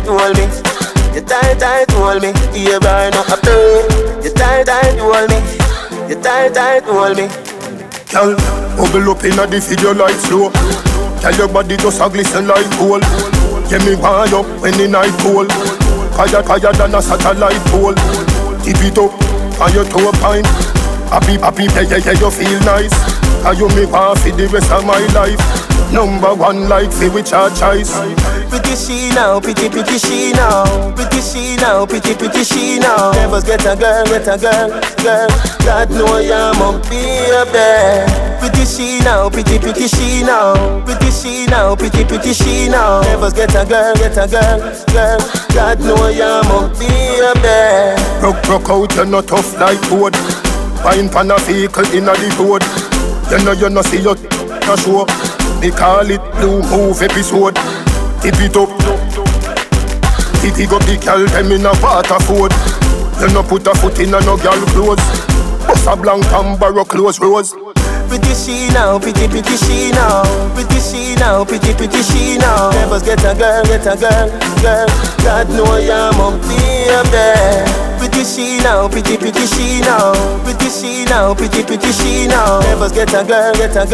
hold me. You tight, hold me. You burn up a play. You tight, hold me. You tight, hold me. Girl, bubble up inna the video like slow. Girl, your body just a glisten like gold. Get me wind up when the night cold. Higher than a satellite pole. Tip it up on your toe pine. Happy, yeah, you feel nice. And you me want for the rest of my life. Number one like fi with your choice. Pretty she now, pretty she now. Pretty she now, pretty she now. Never get a girl, girl. God know ya must be a bear. Pretty she now, pretty she now. Pretty she now, pretty she now. Never get a girl, girl. God know ya must be a bear. Broke out, you're not tough like wood. Fine pan a vehicle inna the road. You know see your no show. Me call it Blue Move episode. Tip it up. Tip up the girl them in a waterford. You no put a foot in a no girl clothes. Bust a blank and borrow clothes rose. Pretty she now, pretty she now. Pretty she now, pretty she now. Never get a girl. God know ya must be a bear. Pretty she now, pretty she now. Pretty she now, pretty she now. Never get a girl.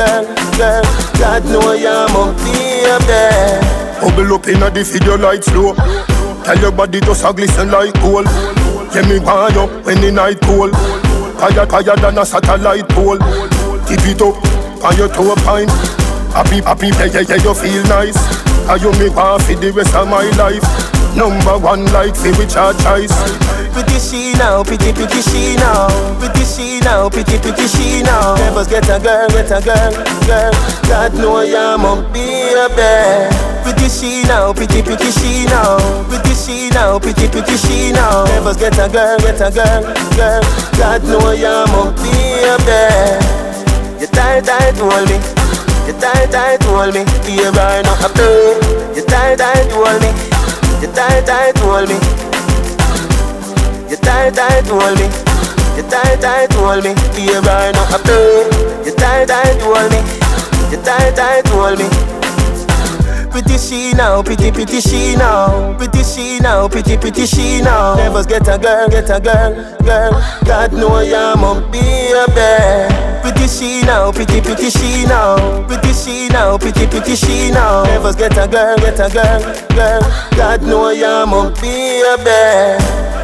God know ya must be a bear. Bubble up inna the video like slow. Tell your body just a glisten like gold. Get me wind up when the night cold. Higher than a satellite pole. Tip it up on your toe pine. Happy, yeah, you feel nice. And you me want for the rest of my life. Number one like fi with your choice. Pretty she now, pretty she now. Pretty she now, pretty she now. Never get a girl. God know ya must be a bear. Pretty she now, pretty she now. Pretty she now, pretty she now. Never get a girl. God know ya must be a bear. You tight, hold me. You tight, hold me. You burn up a play. You tight, hold me. You tight, hold me. You tight, hold me. You tight, hold me. You burn up a play. You tight, hold me. You tight, hold me. Pretty she now, pretty she now. Pretty she now, pretty she now. Never get a girl. God know ya must be a bear. Pretty she now, pretty she now. Pretty she now, pretty she now. Never get a girl. God know ya must be a bear.